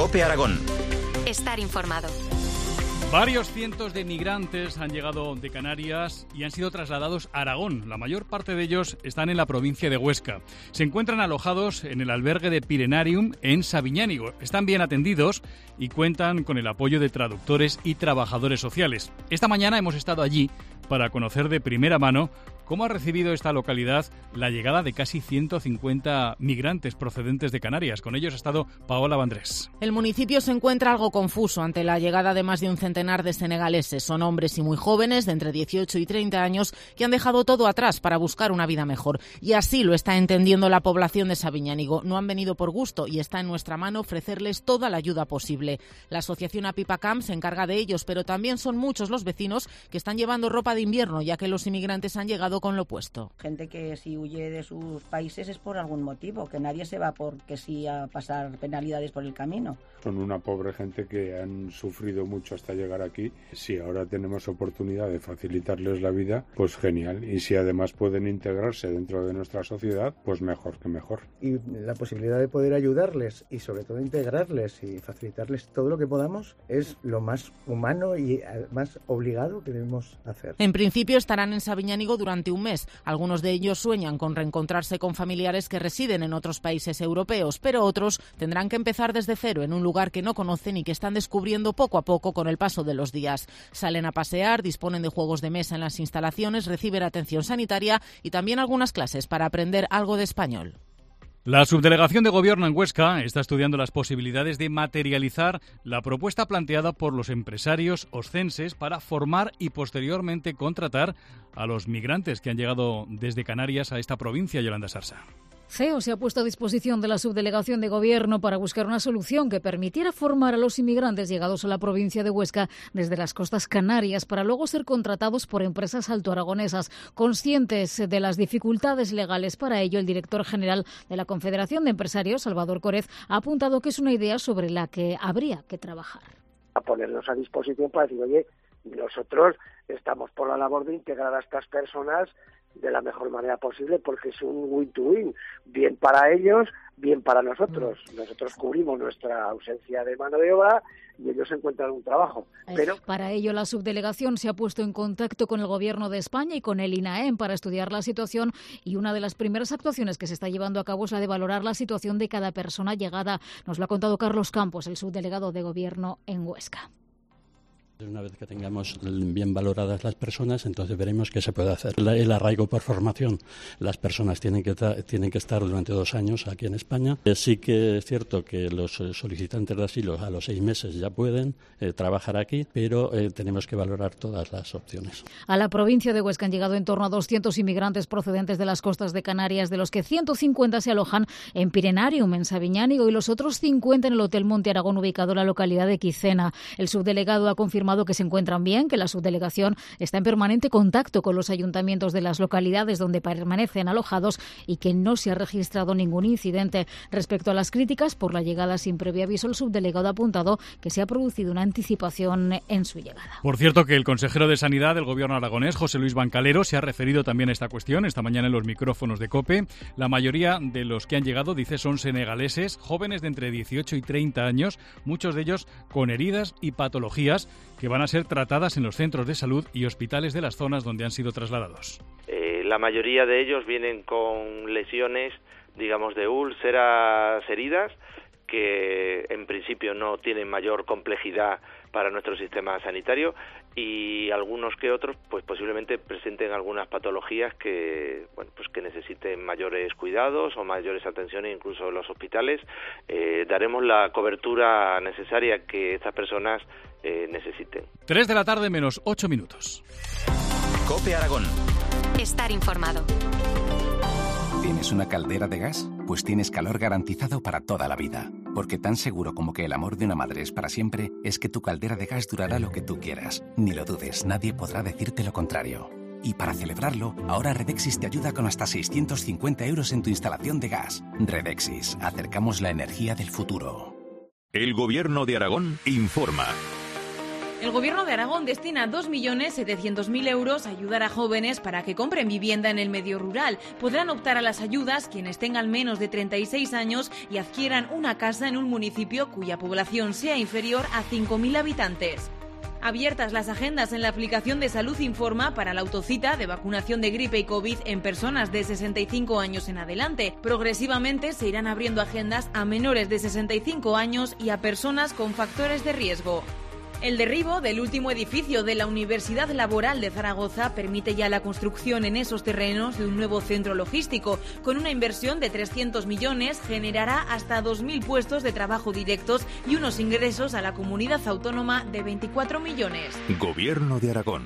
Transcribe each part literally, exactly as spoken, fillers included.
COPE Aragón. Estar informado. Varios cientos de migrantes han llegado de Canarias y han sido trasladados a Aragón. La mayor parte de ellos están en la provincia de Huesca. Se encuentran alojados en el albergue de Pirenarium en Sabiñánigo. Están bien atendidos y cuentan con el apoyo de traductores y trabajadores sociales. Esta mañana hemos estado allí para conocer de primera mano cómo ha recibido esta localidad la llegada de casi ciento cincuenta migrantes procedentes de Canarias. Con ellos ha estado Paola Vandrés. El municipio se encuentra algo confuso ante la llegada de más de un centenar de senegaleses. Son hombres y muy jóvenes, de entre dieciocho y treinta años, que han dejado todo atrás para buscar una vida mejor. Y así lo está entendiendo la población de Sabiñánigo. No han venido por gusto y está en nuestra mano ofrecerles toda la ayuda posible. La asociación Apipacam se encarga de ellos, pero también son muchos los vecinos que están llevando ropa de invierno, ya que los inmigrantes han llegado con lo opuesto. Gente que si huye de sus países es por algún motivo, que nadie se va porque sí a pasar penalidades por el camino. Son una pobre gente que han sufrido mucho hasta llegar aquí. Si ahora tenemos oportunidad de facilitarles la vida, pues genial. Y si además pueden integrarse dentro de nuestra sociedad, pues mejor que mejor. Y la posibilidad de poder ayudarles y sobre todo integrarles y facilitarles todo lo que podamos es lo más humano y más obligado que debemos hacer. En principio estarán en Sabiñánigo durante un mes. Algunos de ellos sueñan con reencontrarse con familiares que residen en otros países europeos, pero otros tendrán que empezar desde cero en un lugar que no conocen y que están descubriendo poco a poco con el paso de los días. Salen a pasear, disponen de juegos de mesa en las instalaciones, reciben atención sanitaria y también algunas clases para aprender algo de español. La subdelegación de Gobierno en Huesca está estudiando las posibilidades de materializar la propuesta planteada por los empresarios oscenses para formar y posteriormente contratar a los migrantes que han llegado desde Canarias a esta provincia. Yolanda Sarsa. C E O se ha puesto a disposición de la subdelegación de Gobierno para buscar una solución que permitiera formar a los inmigrantes llegados a la provincia de Huesca desde las costas canarias para luego ser contratados por empresas altoaragonesas. Conscientes de las dificultades legales para ello, el director general de la Confederación de Empresarios, Salvador Córez, ha apuntado que es una idea sobre la que habría que trabajar. A ponernos a disposición para decir, oye, nosotros estamos por la labor de integrar a estas personas de la mejor manera posible, porque es un win-to-win, bien para ellos, bien para nosotros. Nosotros cubrimos nuestra ausencia de mano de obra y ellos encuentran un trabajo. Pero para ello, la subdelegación se ha puesto en contacto con el Gobierno de España y con el INAEM para estudiar la situación, y una de las primeras actuaciones que se está llevando a cabo es la de valorar la situación de cada persona llegada. Nos lo ha contado Carlos Campos, el subdelegado de Gobierno en Huesca. Una vez que tengamos bien valoradas las personas, entonces veremos qué se puede hacer. El arraigo por formación. Las personas tienen que, tienen que estar durante dos años aquí en España. Sí que es cierto que los solicitantes de asilo a los seis meses ya pueden eh, trabajar aquí, pero eh, tenemos que valorar todas las opciones. A la provincia de Huesca han llegado en torno a doscientos inmigrantes procedentes de las costas de Canarias, de los que ciento cincuenta se alojan en Pirenarium, en Sabiñánigo, y los otros cincuenta en el Hotel Monte Aragón, ubicado en la localidad de Quicena. El subdelegado ha confirmado que se encuentran bien, que la subdelegación está en permanente contacto con los ayuntamientos de las localidades donde permanecen alojados y que no se ha registrado ningún incidente. Respecto a las críticas por la llegada sin previo aviso, el subdelegado ha apuntado que se ha producido una anticipación en su llegada. Por cierto, que el consejero de Sanidad del Gobierno aragonés, José Luis Bancalero, se ha referido también a esta cuestión esta mañana en los micrófonos de COPE. La mayoría de los que han llegado, dice, son senegaleses, jóvenes de entre dieciocho y treinta años, muchos de ellos con heridas y patologías que van a ser tratadas en los centros de salud y hospitales de las zonas donde han sido trasladados. Eh, la mayoría de ellos vienen con lesiones, digamos, de úlceras, heridas, que en principio no tienen mayor complejidad para nuestro sistema sanitario, y algunos que otros pues posiblemente presenten algunas patologías que bueno pues que necesiten mayores cuidados o mayores atenciones incluso en los hospitales. Eh, daremos la cobertura necesaria que estas personas eh, necesiten. Tres de la tarde menos ocho minutos. COPE Aragón. Estar informado. ¿Tienes una caldera de gas? Pues tienes calor garantizado para toda la vida. Porque tan seguro como que el amor de una madre es para siempre, es que tu caldera de gas durará lo que tú quieras. Ni lo dudes, nadie podrá decirte lo contrario. Y para celebrarlo, ahora Redexis te ayuda con hasta seiscientos cincuenta euros en tu instalación de gas. Redexis, acercamos la energía del futuro. El Gobierno de Aragón informa. El Gobierno de Aragón destina dos millones setecientos mil euros a ayudar a jóvenes para que compren vivienda en el medio rural. Podrán optar a las ayudas quienes tengan menos de treinta y seis años y adquieran una casa en un municipio cuya población sea inferior a cinco mil habitantes. Abiertas las agendas en la aplicación de Salud Informa para la autocita de vacunación de gripe y COVID en personas de sesenta y cinco años en adelante. Progresivamente se irán abriendo agendas a menores de sesenta y cinco años y a personas con factores de riesgo. El derribo del último edificio de la Universidad Laboral de Zaragoza permite ya la construcción en esos terrenos de un nuevo centro logístico. Con una inversión de trescientos millones generará hasta dos mil puestos de trabajo directos y unos ingresos a la comunidad autónoma de veinticuatro millones. Gobierno de Aragón.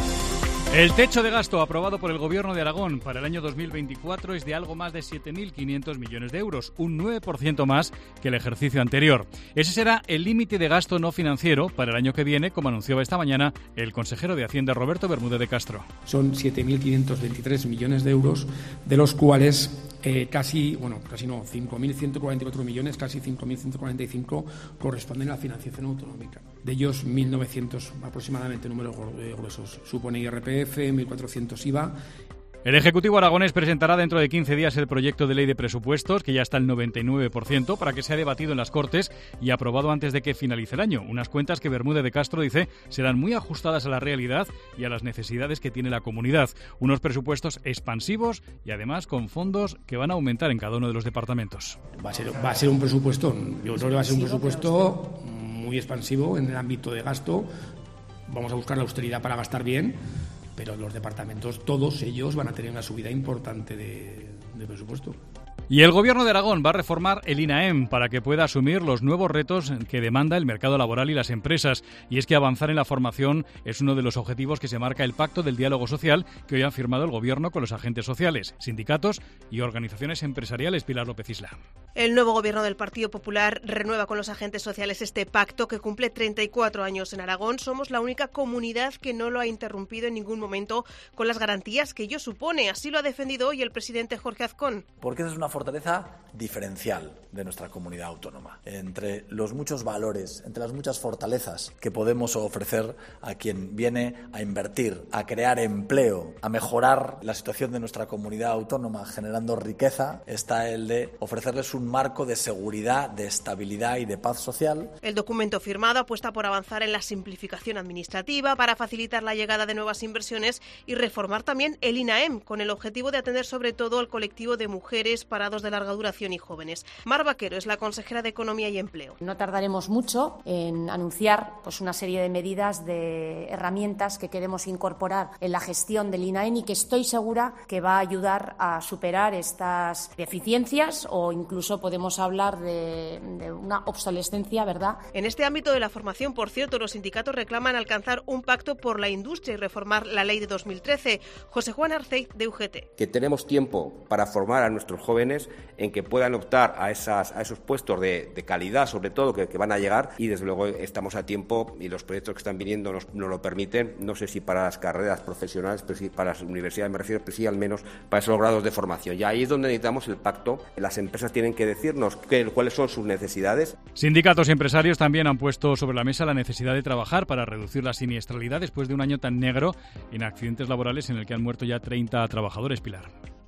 El techo de gasto aprobado por el Gobierno de Aragón para el año dos mil veinticuatro es de algo más de siete mil quinientos millones de euros, un nueve por ciento más que el ejercicio anterior. Ese será el límite de gasto no financiero para el año que viene, como anunciaba esta mañana el consejero de Hacienda, Roberto Bermúdez de Castro. Son siete mil quinientos veintitrés millones de euros, de los cuales eh, casi, bueno, casi no, cinco mil ciento cuarenta y cuatro millones, casi cinco mil ciento cuarenta y cinco corresponden a la financiación autonómica. De ellos, mil novecientos aproximadamente números gruesos. Supone I R P F, mil cuatrocientos I V A. El Ejecutivo aragonés presentará dentro de quince días el proyecto de ley de presupuestos, que ya está al noventa y nueve por ciento, para que sea debatido en las Cortes y aprobado antes de que finalice el año. Unas cuentas que Bermúdez de Castro dice serán muy ajustadas a la realidad y a las necesidades que tiene la comunidad. Unos presupuestos expansivos y además con fondos que van a aumentar en cada uno de los departamentos. Va a ser, va a ser un presupuesto, yo creo que va a ser un presupuesto muy expansivo en el ámbito de gasto. Vamos a buscar la austeridad para gastar bien, pero los departamentos, todos ellos, van a tener una subida importante de, de presupuesto. Y el Gobierno de Aragón va a reformar el INAEM para que pueda asumir los nuevos retos que demanda el mercado laboral y las empresas. Y es que avanzar en la formación es uno de los objetivos que se marca el Pacto del Diálogo Social que hoy ha firmado el Gobierno con los agentes sociales, sindicatos y organizaciones empresariales. Pilar López Isla. El nuevo Gobierno del Partido Popular renueva con los agentes sociales este pacto que cumple treinta y cuatro años en Aragón. Somos la única comunidad que no lo ha interrumpido en ningún momento con las garantías que ello supone. Así lo ha defendido hoy el presidente Jorge Azcón. Porque esa es una fortaleza diferencial de nuestra comunidad autónoma. Entre los muchos valores, entre las muchas fortalezas que podemos ofrecer a quien viene a invertir, a crear empleo, a mejorar la situación de nuestra comunidad autónoma generando riqueza, está el de ofrecerles un marco de seguridad, de estabilidad y de paz social. El documento firmado apuesta por avanzar en la simplificación administrativa para facilitar la llegada de nuevas inversiones y reformar también el INAEM con el objetivo de atender sobre todo al colectivo de mujeres, parados de larga duración y jóvenes. Mar Vaquero es la consejera de Economía y Empleo. No tardaremos mucho en anunciar pues, una serie de medidas, de herramientas que queremos incorporar en la gestión del INAEM y que estoy segura que va a ayudar a superar estas deficiencias o incluso podemos hablar de, de una obsolescencia, ¿verdad? En este ámbito de la formación, por cierto, los sindicatos reclaman alcanzar un pacto por la industria y reformar la ley de dos mil trece. José Juan Arceiz, de U G T. Que tenemos tiempo para formar a nuestros jóvenes en que puedan optar a, esas, a esos puestos de, de calidad, sobre todo, que, que van a llegar, y desde luego estamos a tiempo y los proyectos que están viniendo nos, nos lo permiten, no sé si para las carreras profesionales, pero sí para las universidades, me refiero, pero sí al menos para esos grados de formación. Y ahí es donde necesitamos el pacto. Las empresas tienen que decirnos qué, cuáles son sus necesidades. Sindicatos y empresarios también han puesto sobre la mesa la necesidad de trabajar para reducir la siniestralidad después de un año tan negro en accidentes laborales en el que han muerto ya treinta trabajadores. Pilar.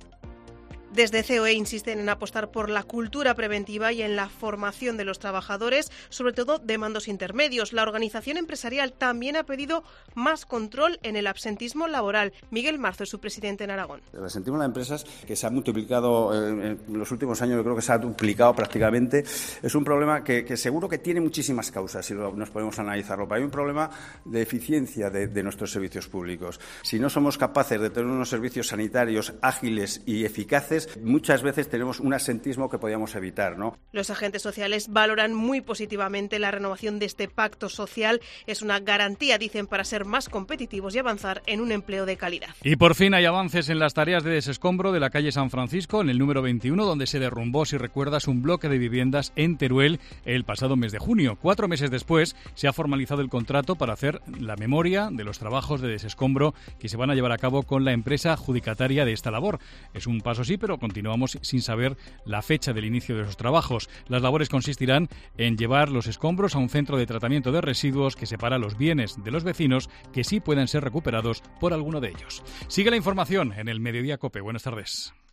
Desde C O E insisten en apostar por la cultura preventiva y en la formación de los trabajadores, sobre todo de mandos intermedios. La organización empresarial también ha pedido más control en el absentismo laboral. Miguel Marzo es su presidente en Aragón. El absentismo en las empresas, que se ha multiplicado en los últimos años, yo creo que se ha duplicado prácticamente, es un problema que, que seguro que tiene muchísimas causas si lo, nos podemos analizarlo. Pero hay un problema de eficiencia de, de nuestros servicios públicos. Si no somos capaces de tener unos servicios sanitarios ágiles y eficaces, muchas veces tenemos un absentismo que podíamos evitar, ¿no? Los agentes sociales valoran muy positivamente la renovación de este pacto social. Es una garantía, dicen, para ser más competitivos y avanzar en un empleo de calidad. Y por fin hay avances en las tareas de desescombro de la calle San Francisco, en el número veintiuno, donde se derrumbó, si recuerdas, un bloque de viviendas en Teruel el pasado mes de junio. Cuatro meses después se ha formalizado el contrato para hacer la memoria de los trabajos de desescombro que se van a llevar a cabo con la empresa adjudicataria de esta labor. Es un paso sí, pero momento continuamos sin saber la fecha del inicio de esos trabajos. Las labores consistirán en llevar los escombros a un centro de tratamiento de residuos que separa los bienes de los vecinos que sí pueden ser recuperados por alguno de ellos. Sigue la información en el Mediodía COPE. Buenas tardes.